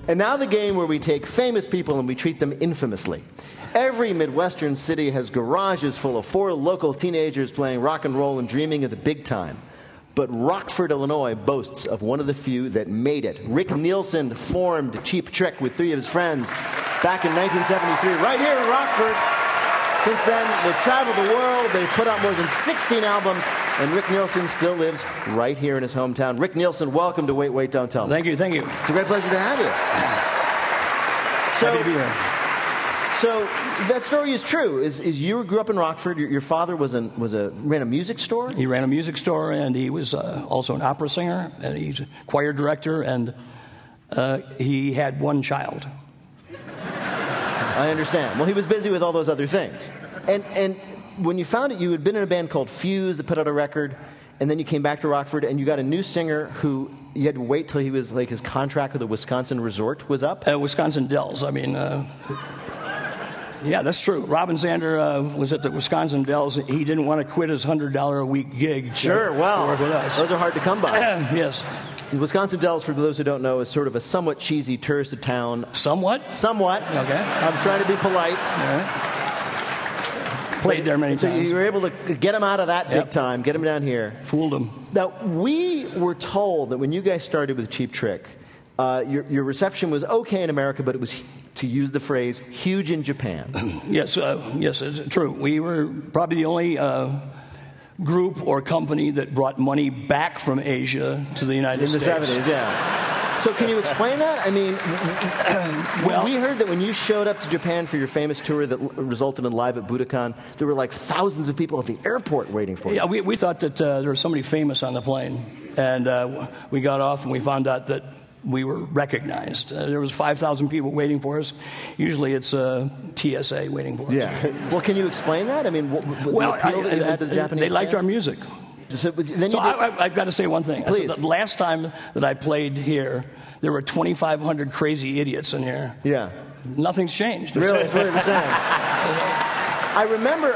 And now the game where we take famous people and we treat them infamously. Every Midwestern city has garages full of 4 local teenagers playing rock and roll and dreaming of the big time. But Rockford, Illinois boasts of one of the few that made it. Rick Nielsen formed Cheap Trick with 3 of his friends back in 1973, right here in Rockford. Since then, they've traveled the world, they've put out more than 16 albums, and Rick Nielsen still lives right here in his hometown. Rick Nielsen, welcome to Wait, Wait, Don't Tell Me. Thank you, thank you. It's a great pleasure to have you. Happy to be here. So that story is true. Is you grew up in Rockford. Your father ran a music store? He ran a music store, and he was also an opera singer, and he's a choir director, and he had 1 child. I understand. Well, he was busy with all those other things. And when you found it, you had been in a band called Fuse that put out a record, and then you came back to Rockford, and you got a new singer who you had to wait till he was like his contract with the Wisconsin Resort was up? Wisconsin Dells. I mean, yeah, that's true. Robin Zander was at the Wisconsin Dells. He didn't want to quit his $100 a week gig. Sure, well, to work with us. Those are hard to come by. Yes. Wisconsin Dells, for those who don't know, is sort of a somewhat cheesy tourist town. Somewhat? Somewhat. Okay. I was trying to be polite. All right. Played there many times. So you were able to get him out of that big time, get him down here. Fooled him. Now, we were told that when you guys started with Cheap Trick, your reception was okay in America, but it was, to use the phrase, huge in Japan. Yes, it's true. We were probably the only group or company that brought money back from Asia to the United States. In the 70s, yeah. So can you explain that? I mean, well, we heard that when you showed up to Japan for your famous tour that resulted in Live at Budokan, there were like thousands of people at the airport waiting for you. Yeah, we thought that there was somebody famous on the plane. And we got off and we found out that we were recognized. There was 5,000 people waiting for us. Usually it's TSA waiting for us. Yeah. Well, can you explain that? I mean, the appeal that you had to the Japanese They liked fans? our music. So I've got to say one thing. Please. The last time that I played here, there were 2,500 crazy idiots in here. Yeah. Nothing's changed. Really? It's really the same. I remember,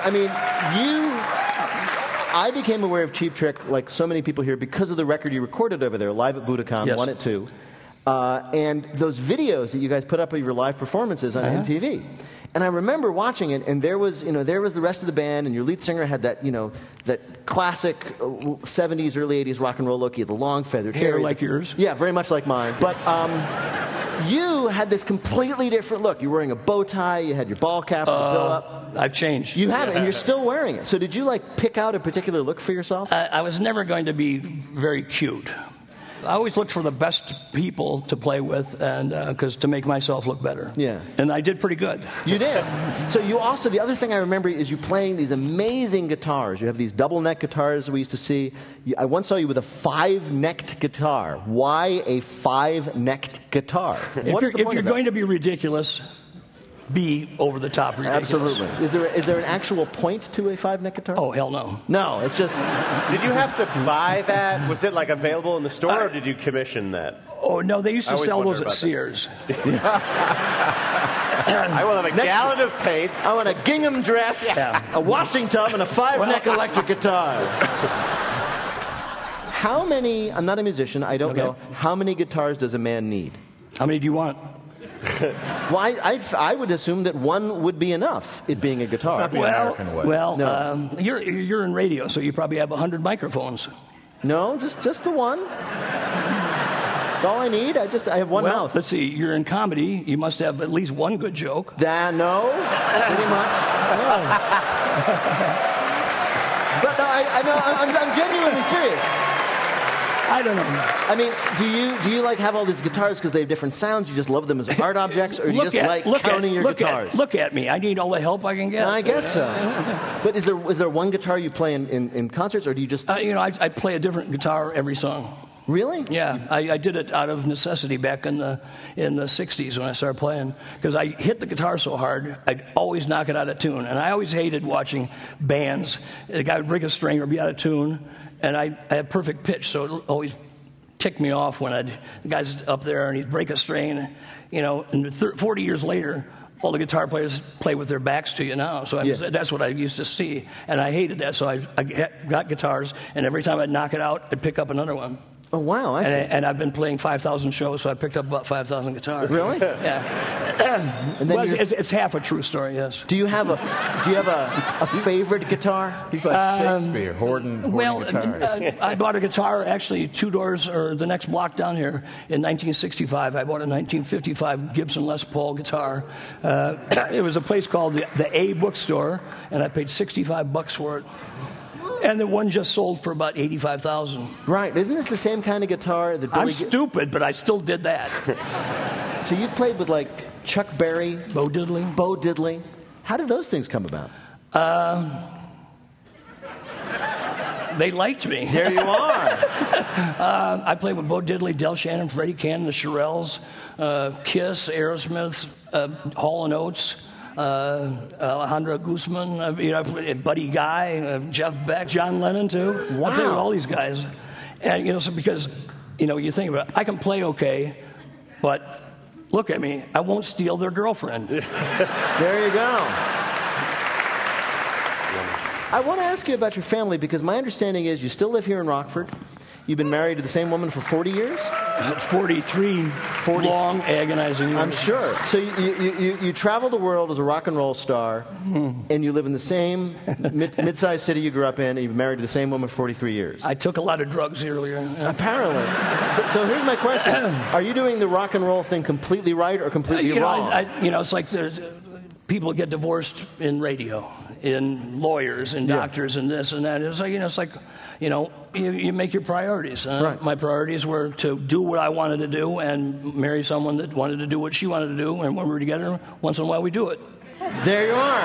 I became aware of Cheap Trick, like so many people here, because of the record you recorded over there, Live at Budokan, Yes. 1 at 2. And those videos that you guys put up of your live performances on MTV. And I remember watching it, and there was the rest of the band, and your lead singer had that, that classic 70s, early 80s rock and roll look. He had the long feathered hair. Like yours? Yeah, very much like mine. But you had this completely different look. You were wearing a bow tie, you had your ball cap, the bill up. I've changed. You haven't, and you're still wearing it. So did you, pick out a particular look for yourself? I was never going to be very cute. I always looked for the best people to play with, and because to make myself look better. Yeah. And I did pretty good. You did. So you also, the other thing I remember is you playing these amazing guitars. You have these double neck guitars that we used to see. I once saw you with a 5-necked guitar. Why a 5-necked guitar? If you're going to be ridiculous, be over the top ridiculous. Absolutely. Is there an actual point to a 5-neck guitar? Oh, hell no. No, it's just... Did you have to buy that? Was it available in the store, or did you commission that? Oh, no, they used to sell those at Sears. I will have a gallon of paint. I want a gingham dress, a washing tub, and a 5-neck electric guitar. How many, I'm not a musician, I don't know, how many guitars does a man need? How many do you want? Well, I would assume that 1 would be enough, it being a guitar. It's not the American way. Well, No. you're in radio, so you probably have 100 microphones. No, just the 1. That's all I need. I have 1 mouth. Let's see. You're in comedy. You must have at least 1 good joke. No, pretty much. But no, I'm genuinely serious. I don't know. I mean, do you have all these guitars because they have different sounds? You just love them as art objects, or do you just like counting your guitars? Look at me. I need all the help I can get. I guess so. But is there one guitar you play in concerts, or do you just? I play a different guitar every song. Really? Yeah, I did it out of necessity back in the 60s when I started playing, because I hit the guitar so hard I'd always knock it out of tune, and I always hated watching bands. The guy would break a string or be out of tune. And I had perfect pitch, so it always ticked me off when the guy's up there and he'd break a string, and 40 years later, all the guitar players play with their backs to you now. So that's what I used to see, and I hated that. So I got guitars, and every time I'd knock it out, I'd pick up another one. Oh, wow, I see. And I've been playing 5,000 shows, so I picked up about 5,000 guitars. Really? Yeah. And then Well, you're- it's half a true story, yes. Do you have a favorite guitar? He's like Shakespeare, hoarding guitars. I bought a guitar actually 2 doors or the next block down here in 1965. I bought a 1955 Gibson Les Paul guitar. It was a place called the A Bookstore, and I paid $65 for it. And the one just sold for about $85,000. Right. Isn't this the same kind of guitar that Billy... I'm stupid, but I still did that. So you've played with, like, Chuck Berry, Bo Diddley. Bo Diddley. How did those things come about? They liked me. There you are. I played with Bo Diddley, Del Shannon, Freddie Cannon, the Shirelles, Kiss, Aerosmith, Hall & Oates, Alejandro Guzman, Buddy Guy, Jeff Beck, John Lennon, too. Wow. I played with all these guys. And, so because, you think about it, I can play okay, but look at me, I won't steal their girlfriend. There you go. I want to ask you about your family because my understanding is you still live here in Rockford. You've been married to the same woman for 40 years? 43 long, agonizing years. I'm sure. So you travel the world as a rock and roll star, and you live in the same mid-sized city you grew up in, and you've been married to the same woman for 43 years. I took a lot of drugs earlier. Apparently. So here's my question. Are you doing the rock and roll thing completely right or completely wrong? It's like there's, people get divorced in radio, in lawyers, and doctors, and this and that. It's like, you make your priorities. Right. My priorities were to do what I wanted to do and marry someone that wanted to do what she wanted to do. And when we were together, once in a while we do it. There you are.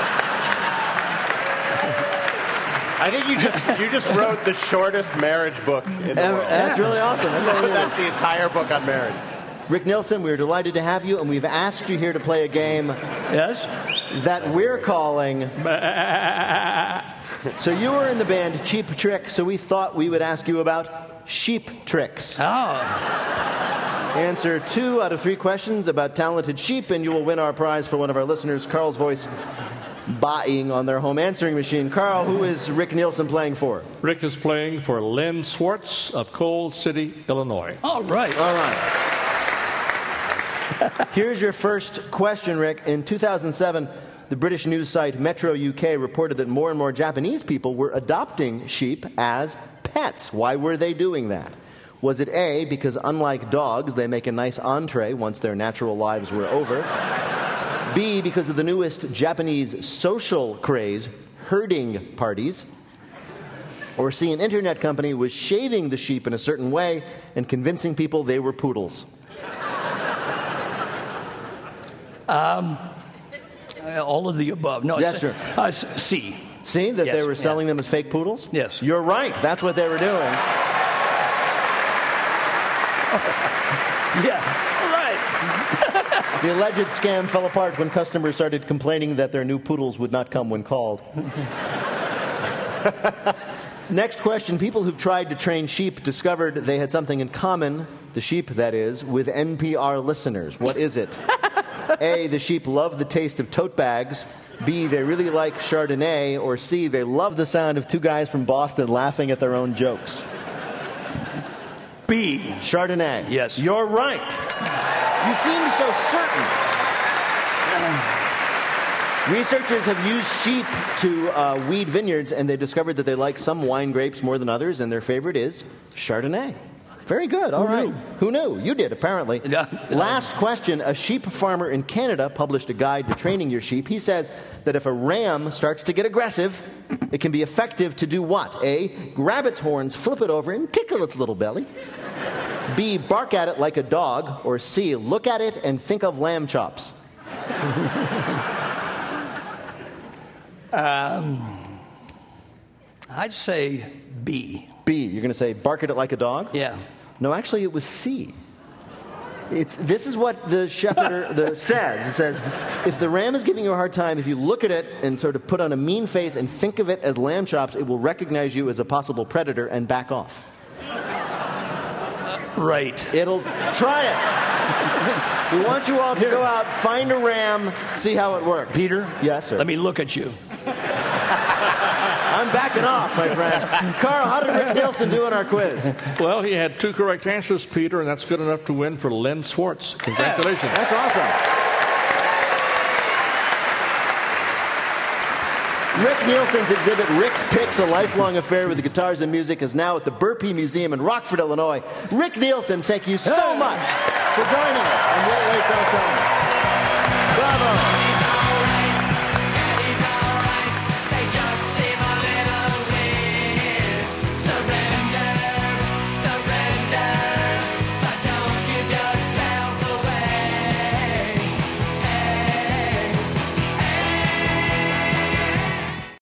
I think you just wrote the shortest marriage book in the world. That's really awesome. That's the entire book on marriage. Rick Nielsen, we're delighted to have you, and we've asked you here to play a game Yes? that we're calling... So you were in the band Cheap Trick, so we thought we would ask you about sheep tricks. Oh. Answer 2 out of 3 questions about talented sheep, and you will win our prize for one of our listeners, Carl's Voice, buying on their home answering machine. Carl, who is Rick Nielsen playing for? Rick is playing for Lynn Swartz of Coal City, Illinois. All right. All right. Here's your first question, Rick. In 2007, the British news site Metro UK reported that more and more Japanese people were adopting sheep as pets. Why were they doing that? Was it A, because unlike dogs, they make a nice entree once their natural lives were over? B, because of the newest Japanese social craze, herding parties? Or C, an internet company was shaving the sheep in a certain way and convincing people they were poodles? All of the above. No, Yes, sir. C. See, that Yes, they were selling them as fake poodles? Yes. You're right. That's what they were doing. Yeah. All right. The alleged scam fell apart when customers started complaining that their new poodles would not come when called. Next question. People who've tried to train sheep discovered they had something in common, the sheep, that is, with NPR listeners. What is it? A, the sheep love the taste of tote bags. B, they really like Chardonnay. Or C, they love the sound of 2 guys from Boston laughing at their own jokes. B. Chardonnay. Yes. You're right. You seem so certain. Researchers have used sheep to weed vineyards, and they discovered that they like some wine grapes more than others, and their favorite is Chardonnay. Very good. All right. Who knew? You did, apparently. Yeah. Last question. A sheep farmer in Canada published a guide to training your sheep. He says that if a ram starts to get aggressive, it can be effective to do what? A, grab its horns, flip it over, and tickle its little belly. B, bark at it like a dog. Or C, look at it and think of lamb chops. I'd say B. B, you're going to say bark at it like a dog? Yeah. No, actually, it was C. This is what the shepherd says. It says, if the ram is giving you a hard time, if you look at it and sort of put on a mean face and think of it as lamb chops, it will recognize you as a possible predator and back off. Right. It'll try it. We want you all to go out, find a ram, see how it works. Peter? Yes, sir. Let me look at you. I'm I'm backing off, my friend. Carl, how did Rick Nielsen do in our quiz? Well, he had 2 correct answers, Peter, and that's good enough to win for Lynn Swartz. Congratulations. That's awesome. Rick Nielsen's exhibit, Rick's Picks, A Lifelong Affair with the Guitars and Music, is now at the Burpee Museum in Rockford, Illinois. Rick Nielsen, thank you so much for joining us on Wait, Don't Tell Me. Bravo.